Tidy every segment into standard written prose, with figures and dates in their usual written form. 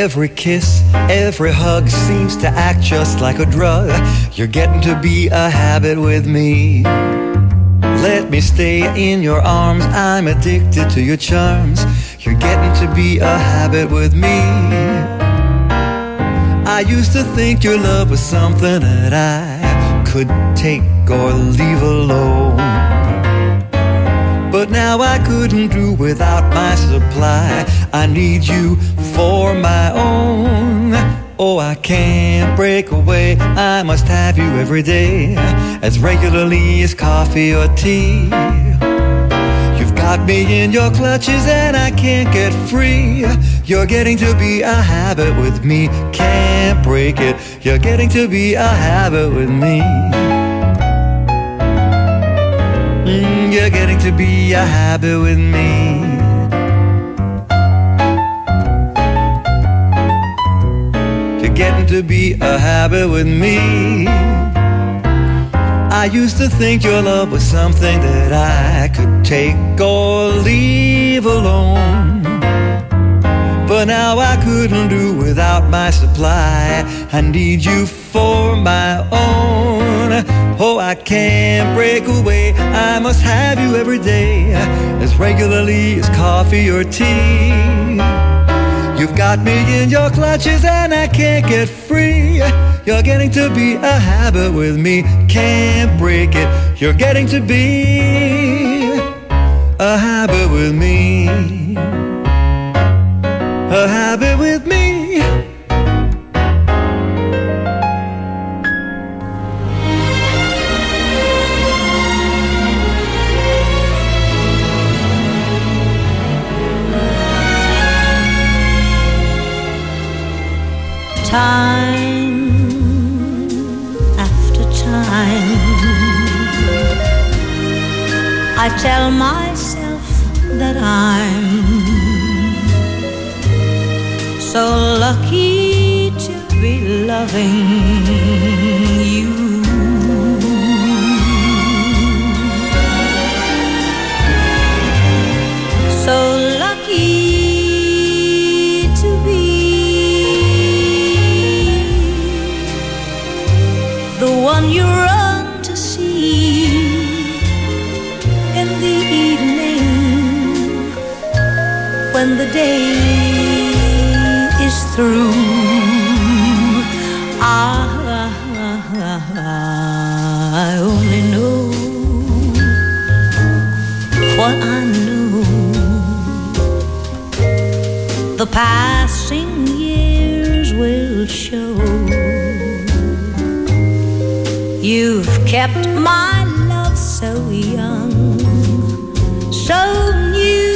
Every kiss, every hug seems to act just like a drug. You're getting to be a habit with me. Let me stay in your arms, I'm addicted to your charms. You're getting to be a habit with me. I used to think your love was something that I could take or leave alone, but now I couldn't do without my supply. I need you for my own. Oh, I can't break away, I must have you every day, as regularly as coffee or tea. You've got me in your clutches and I can't get free. You're getting to be a habit with me. Can't break it. You're getting to be a habit with me. You're getting to be a habit with me. You're getting to be a habit with me. I used to think your love was something that I could take or leave alone, but now I couldn't do without my supply. I need you for my own. Oh, I can't break away, I must have you every day, as regularly as coffee or tea. You've got me in your clutches and I can't get free. You're getting to be a habit with me. Can't break it. You're getting to be a habit with me. A habit with me. Time after time, I tell myself that I'm so lucky to be loving you. So lucky to be the one you run to see in the evening when the day is through. I only know what I know. The passing years will show. You've kept my love so young, so new.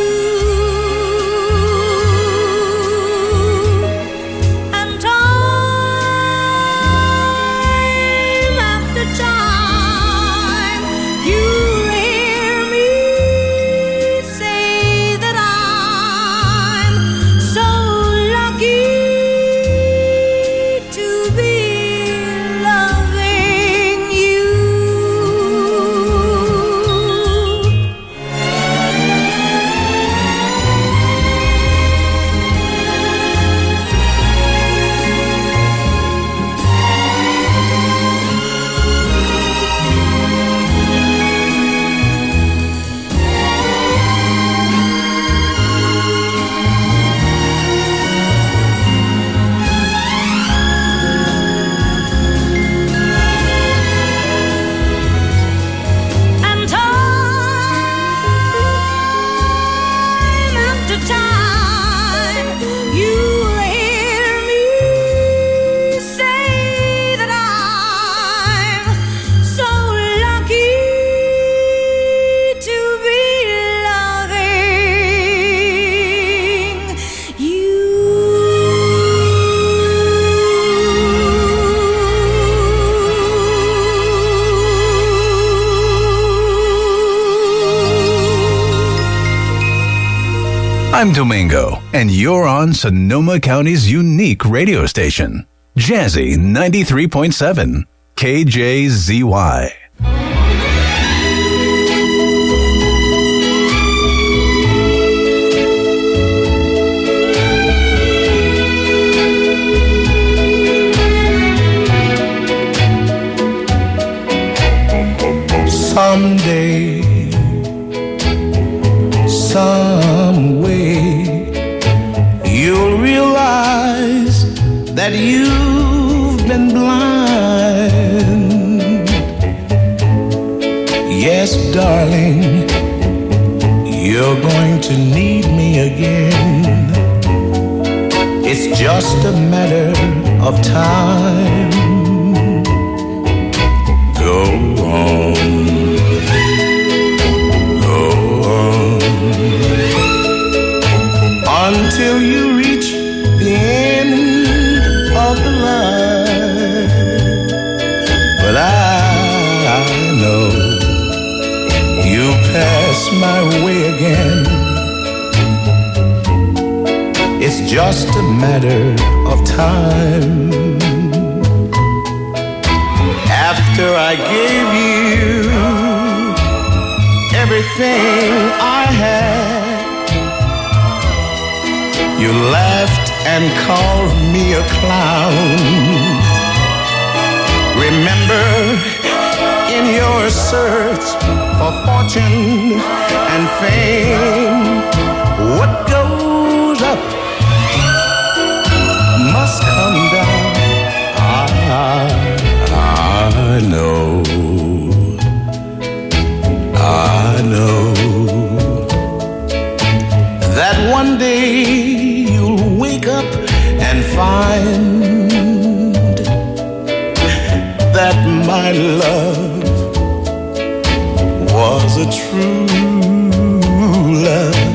And time after time, you hear me say that I'm so lucky to be loving you. And time after time, you hear me say that I'm so lucky to be loving you. I'm Domingo, and you're on Sonoma County's unique radio station, Jazzy 93.7, KJZY. some way you'll realize that you've been blind. Yes, darling, you're going to need me again. It's just a matter of time. Go on, go on, until you reach the end of the line. But I know you pass my way again. It's just a matter of time. After I gave you everything I had, you laughed and called me a clown. Remember, in your search for fortune and fame, what goes up must come down. I know that one day you'll wake up and find that my love was a true love.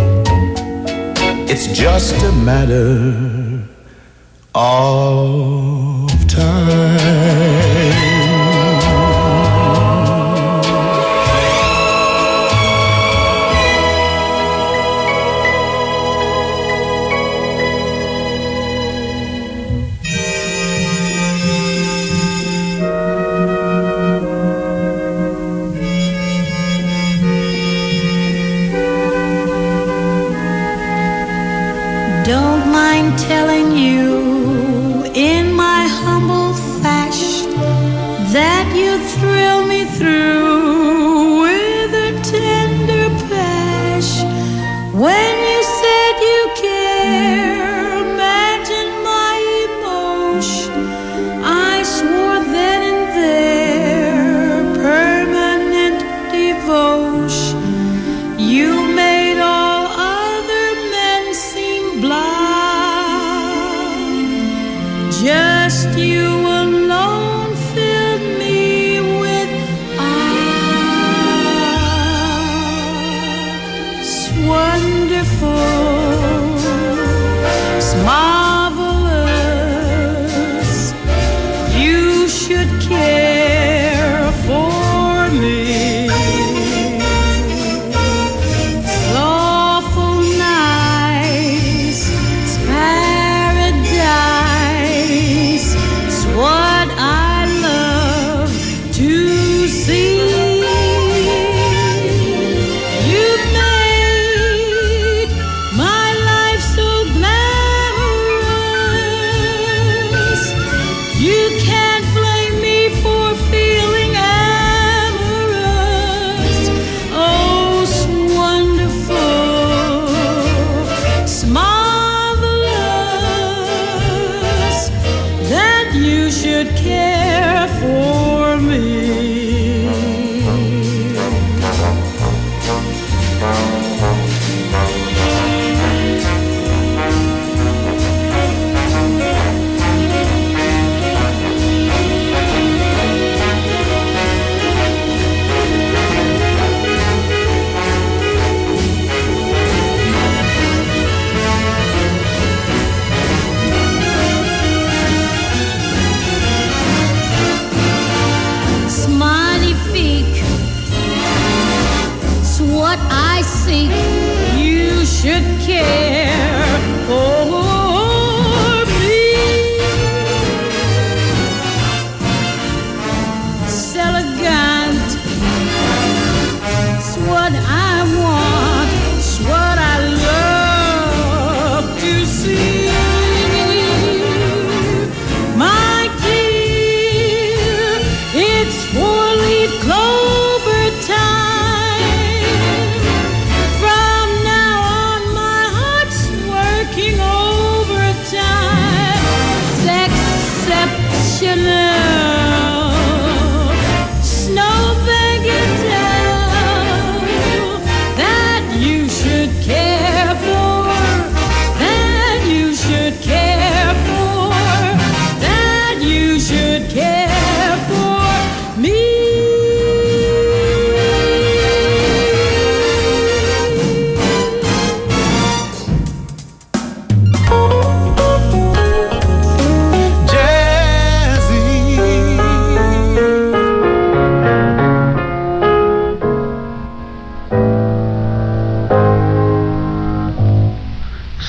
It's just a matter of time. Don't mind telling you in my humble fashion that you thrill me through with a tender passion. When you said you care, imagine my emotion. I swore then and there, permanent devotion. You made all other men seem blind. Just you alone filled me with eyes wonderful, marvelous. You should care for me. Lawful nice, it's paradise. It's what I love to see. You've made my life so glamorous. You can't blame me for feeling amorous. Oh, it's wonderful, it's marvelous that you should care for me. It's magnifique, it's what I seek. You should care for me. It's elegant, it's what I want, it's what I love to see. My dear, it's 4-leaf clover time. From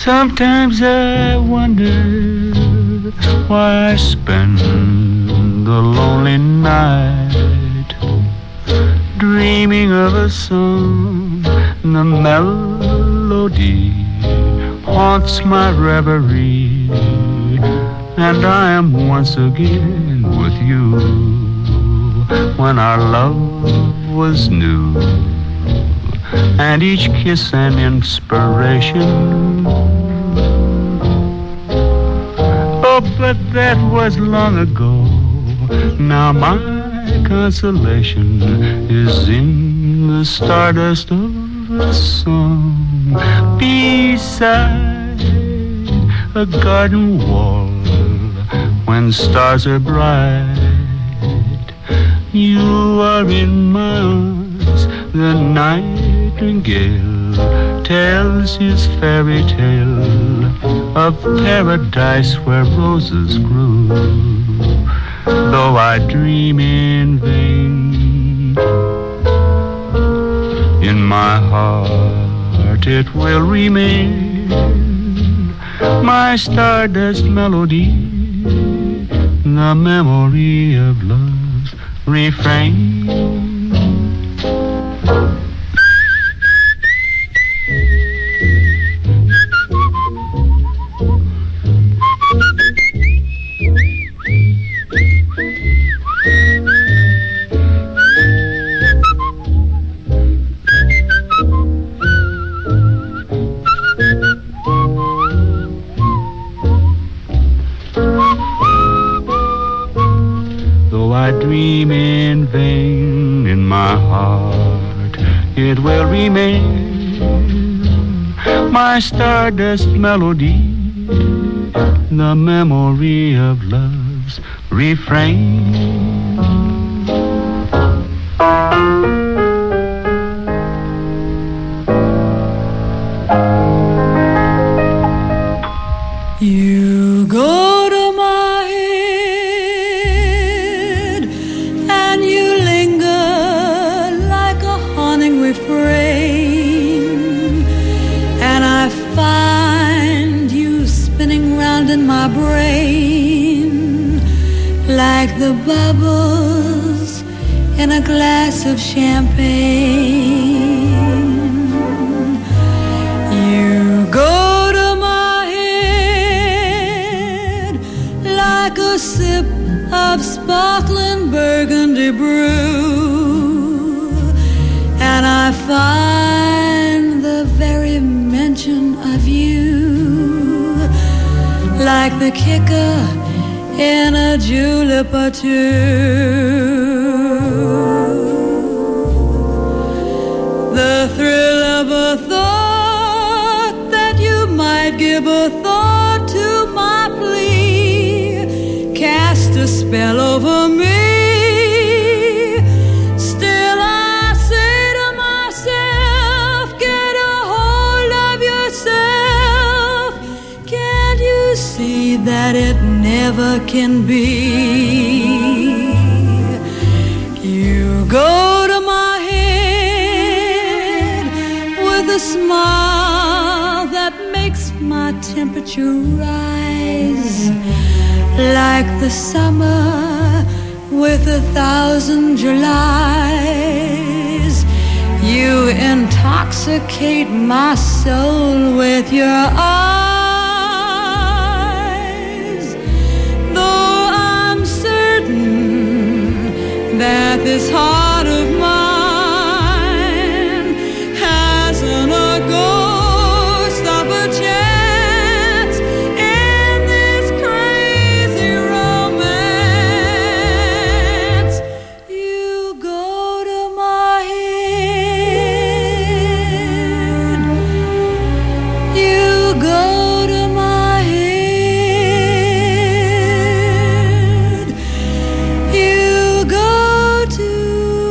Sometimes I wonder why I spend the lonely night dreaming of a song. The melody haunts my reverie, and I am once again with you when our love was new, and each kiss an inspiration. Oh, but that was long ago. Now my consolation is in the stardust of a song beside a garden wall when stars are bright. You are in my arms, the nightingale tells his fairy tale of paradise where roses grew. Though I dream in vain, in my heart it will remain my stardust melody, the memory of love's refrain. Dream in vain, in my heart it will remain my stardust melody, the memory of love's refrain. You go to my and I find you spinning round in my brain like the bubbles in a glass of champagne. You go to my head like a sip of sparkling burgundy brew, and I find the very mention of you like the kicker in a julep or two. The thrill of a thought that you might give a thought to my plea cast a spell over me. That it never can be. You go to my head with a smile that makes my temperature rise like the summer with 1,000 Julys. You intoxicate my soul with your eyes. That this heart of mine hasn't a ghost of a chance in this crazy romance. You go to my head, you go to my head, you go to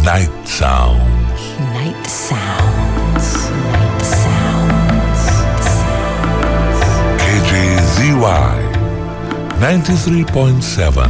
Night Sounds. Night Sounds. Night Sounds. KJZY 93.7.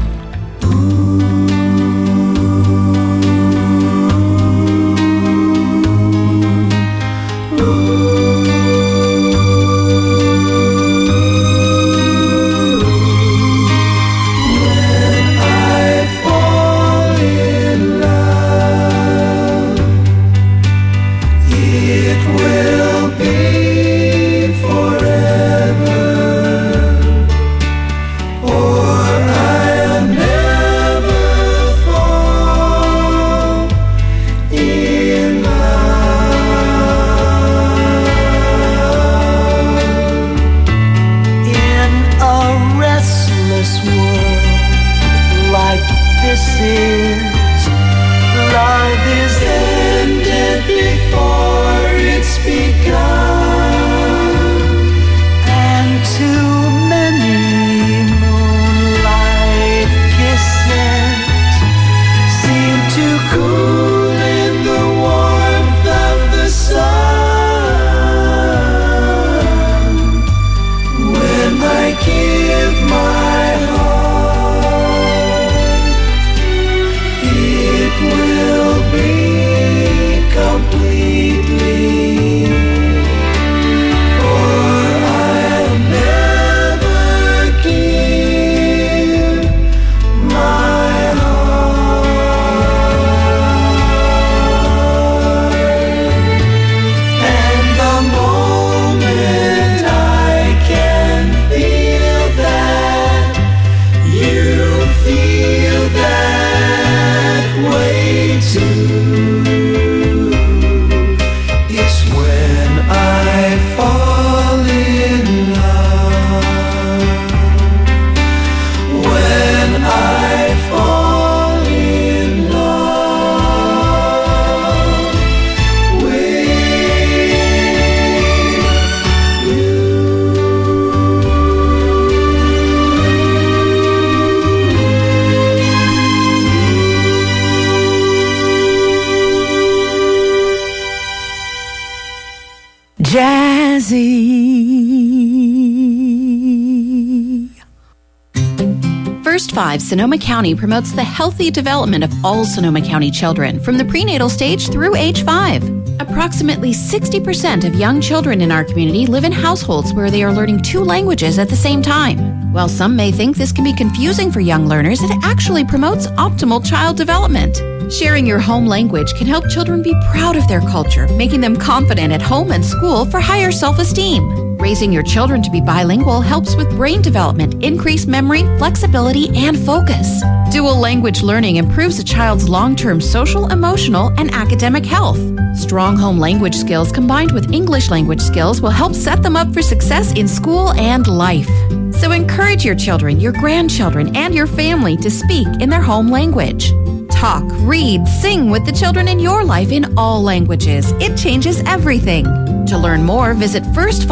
First 5 Sonoma County promotes the healthy development of all Sonoma County children from the prenatal stage through age 5. Approximately 60% of young children in our community live in households where they are learning 2 languages at the same time. While some may think this can be confusing for young learners, it actually promotes optimal child development. Sharing your home language can help children be proud of their culture, making them confident at home and school for higher self-esteem. Raising your children to be bilingual helps with brain development, increased memory, flexibility, and focus. Dual language learning improves a child's long-term social, emotional, and academic health. Strong home language skills combined with English language skills will help set them up for success in school and life. So encourage your children, your grandchildren, and your family to speak in their home language. Talk, read, sing with the children in your life in all languages. It changes everything. To learn more, visit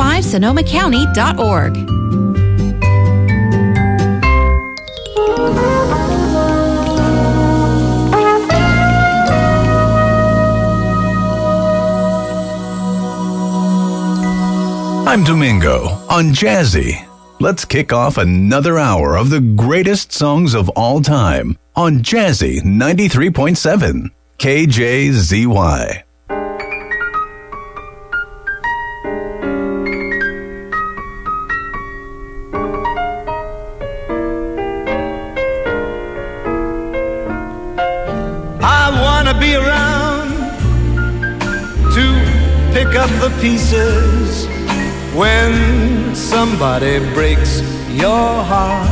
first5sonomacounty.org. I'm Domingo on Jazzy. Let's kick off another hour of the greatest songs of all time on Jazzy 93.7 KJZY. I wanna be around to pick up the pieces when somebody breaks your heart.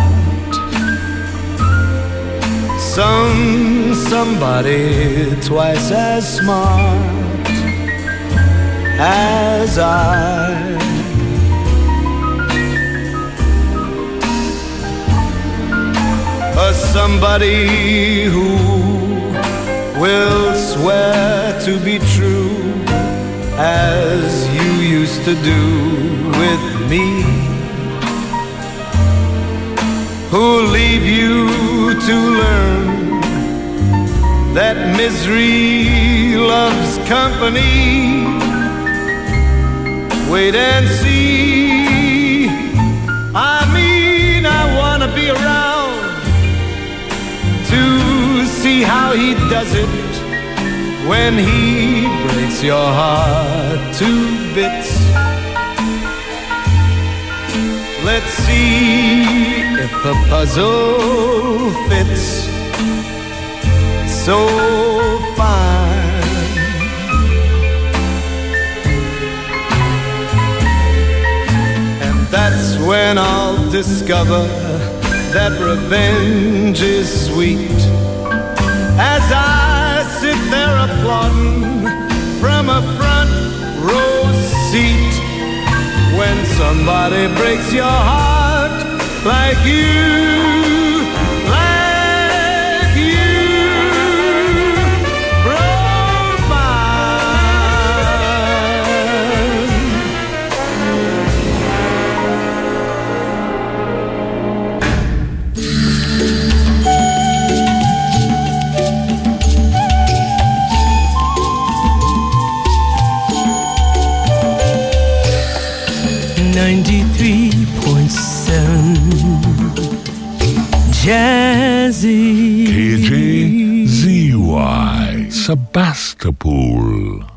Somebody twice as smart as I. Somebody who will swear to be true as you used to do with me, who'll leave you to learn that misery loves company. Wait and see. I mean, I wanna be around to see how he does it when he breaks your heart to bits. Let's see if the puzzle fits so fine. And that's when I'll discover that revenge is sweet, as I sit there applauding from a front row seat. When somebody breaks your heart like you, like you broke mine. 93.7 Jazzy KJZY Sebastopol.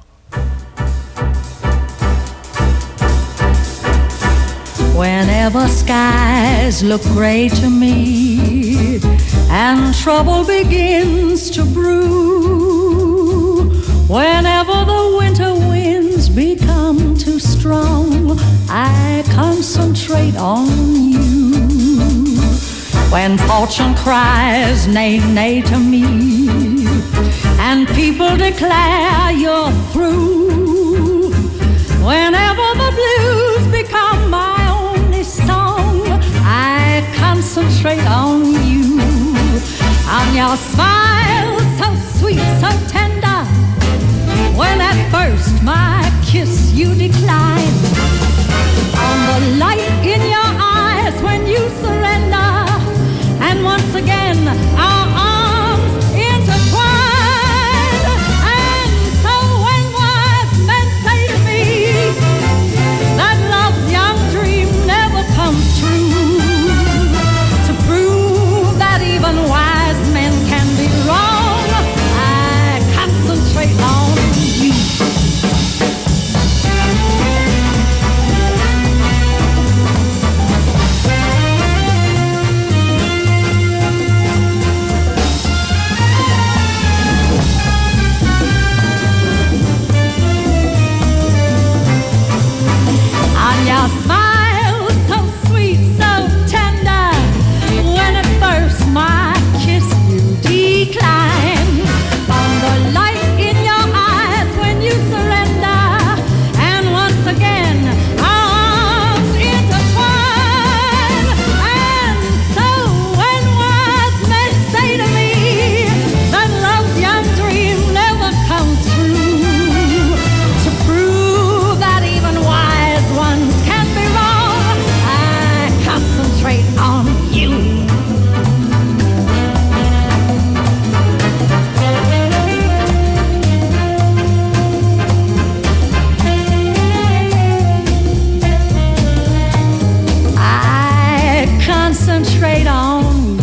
Whenever skies look gray to me and trouble begins to brew, whenever the winter winds become too strong, I concentrate on you. When fortune cries nay, nay to me, and people declare you're through, whenever the blues become my only song, I concentrate on you. On your smile, so sweet, so tender, when at first my kiss you decline, on the light in your eyes when you surrender, and once again our arms intertwine. And so when wise men say to me that love's young dream never comes true, to prove that even wise men can be wrong, I concentrate on you. Your smile, so sweet, so tender, when at first my kiss you decline, on the light in your eyes when you surrender, and once again our arms intertwine. And so when wise men say to me that love's young dream never comes true, to prove that even wise ones can be wrong, I concentrate on you. I concentrate on